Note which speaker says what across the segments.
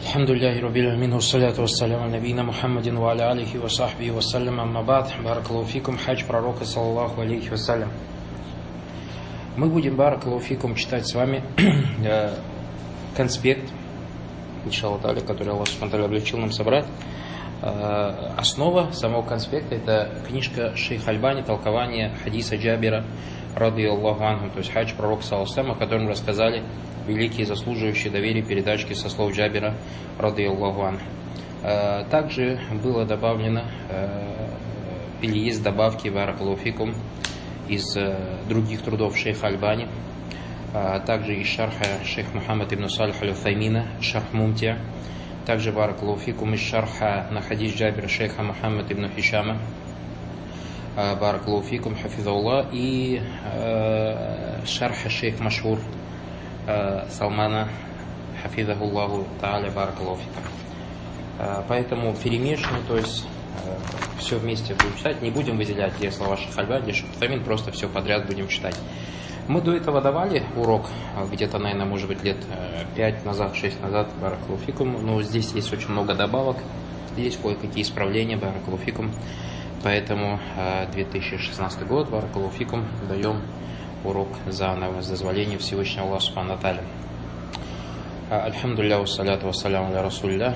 Speaker 1: Алхамдулиллахи раббил аламин, вассаляту вассаляму аля набийина Мухаммадин ва аля алихи ва сахбихи вассалям, амма ба'д. Баракаллаху фикум, хадж пророка саллаллаху алейхи вассалям. Мы будем, баракаллаху фикум, читать с вами конспект, иншаллах та'аля, который Аллах субхану ва тааля облегчил нам собрать. Основа самого конспекта — это книжка шейха Альбани, толкование хадиса Джабира ради Аллаху анху, то есть хадж пророка саллаллаху алейхи ва саллям, о котором рассказали великие, заслуживающие доверия передачки со слов Джабира ради Аллаху анху. Также было добавлено, или есть добавки, баракаллаху фикум, из других трудов шейха Альбани, также из шарха шейх Мухаммад ибн Салих аль-Уthаймина, шарх Мумтия, также баракаллаху фикум из шарха на хадис Джабира шейха Мухаммад ибн Хишама, баракаллаху фикум, хафизаллах, и шарха шейх Машхур Салмана, хафизахуллаху та'аля, баракаллаху фикум. Поэтому перемешано, то есть все вместе будем читать, не будем выделять те слова шейха Альбани, шейх, просто все подряд будем читать. Мы до этого давали урок, где-то, наверное, может быть, лет 5 назад, 6 назад, баракаллаху фикум, но здесь есть очень много добавок, есть кое-какие исправления, баракаллаху фикум, поэтому 2016 год, баракаллаху фикум, даем урок заново с дозволения Всевышнего Аллаха субхану ва тааля. Альхамдулиллах, вассаляту вассаляму аля расулилля.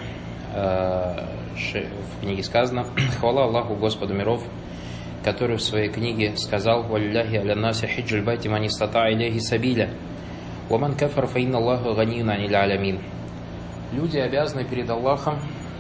Speaker 1: В книге сказано: хвала Аллаху, Господу миров, который в своей книге сказал: «Валлахи аля наси хиджуль байти ман истата илейхи сабиля, ва ман кафар фа инна Аллаха ганиюн анил алямин». Люди обязаны перед Аллахом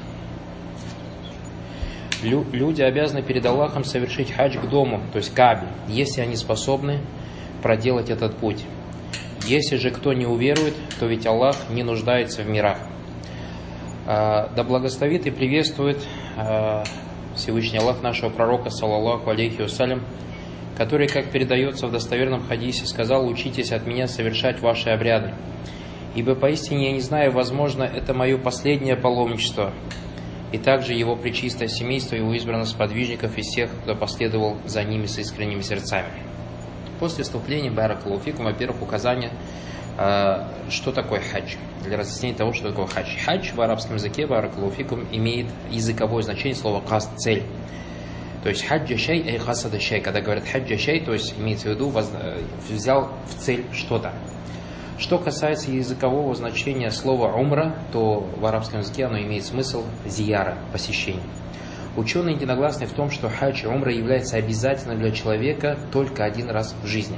Speaker 1: совершить хадж к дому, то есть Каабе, если они способны проделать этот путь. Если же кто не уверует, то ведь Аллах не нуждается в мирах. Да благословит и приветствует Всевышний Аллах нашего пророка, саллаллаху алейхи вассалям, который, как передается в достоверном хадисе, сказал: «Учитесь от меня совершать ваши обряды, ибо поистине я не знаю, возможно, это мое последнее паломничество». И также его пречистое семейство, его избранных сподвижников из всех, кто последовал за ними с искренними сердцами. После вступления, баракаллаху фикум, во-первых, указание, что такое хадж, для разъяснения того, что такое хадж. Хадж в арабском языке, баракаллаху фикум, имеет языковое значение слова каст, цель. То есть хаджа шай ай касада шай. Когда говорят хаджа шай, то есть имеется в виду взял в цель что-то. Что касается языкового значения слова умра, то в арабском языке оно имеет смысл зияра, посещение. Ученые единогласны в том, что хадж и умра является обязательным для человека только один раз в жизни.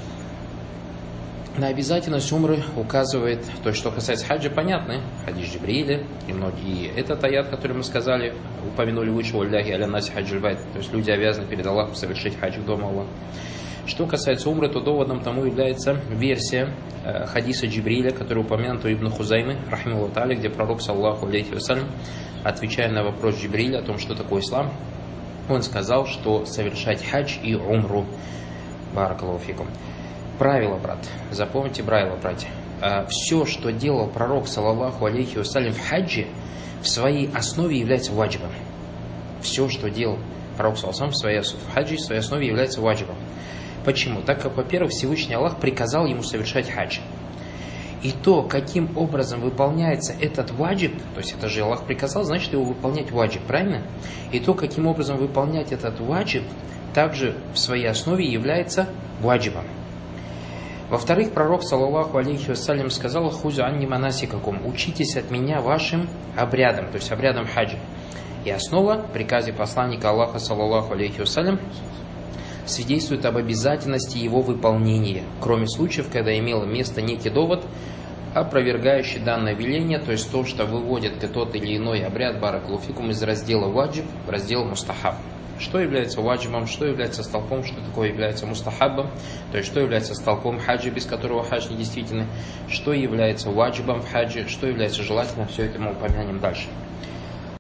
Speaker 1: На обязательность умры указывает, то есть что касается хаджа, понятно, хадис Джибриля, и многие, этот аят, который мы сказали, упомянули выше, «Валляхи аля наси хаджуль байт», то есть люди обязаны перед Аллахом совершить хадж к дому Аллаха. Что касается умры, то доводом тому является версия хадиса Джибриля, который упомянут у Ибн Хузаймы, рахимахуллаху та'аля, где пророк, саллаллаху алейхи вассалям, отвечая на вопрос Джибриля о том, что такое ислам, он сказал, что совершать хадж и умру. Баракаллаху фикум. Правило, брат, запомните правило, братья. Все, что делал пророк, саллаллаху алейхи вассалям, в хаджи, в своей основе является ваджибом. Все, что делал пророк, саллаллаху алейхи вассалям, в хаджи, в своей основе является ваджибом. Почему? Так как, во-первых, Всевышний Аллах приказал ему совершать хадж. И то, каким образом выполняется этот ваджиб, то есть это же Аллах приказал, значит его выполнять ваджиб, правильно? И то, каким образом выполнять этот ваджиб, также в своей основе является ваджибом. Во-вторых, пророк, саллаллаху алейхи вассалям, сказал: «Хузу анни манасикакум», учитесь от меня вашим обрядом, то есть обрядом хаджа. И основа в приказе посланника Аллаха, саллаллаху алейхи вассалям, свидетельствует об обязательности его выполнения, кроме случаев, когда имело место некий довод, опровергающий данное веление, то есть то, что выводит тот или иной обряд, баракаллаху фикум, из раздела ваджиб в раздел мустахаб. Что является ваджибом, что является столпом, что такое является мустахабом, то есть что является столпом хаджи, без которого хадж недействительный, что является ваджибом в хаджи, что является желательным, все это мы упомянем дальше.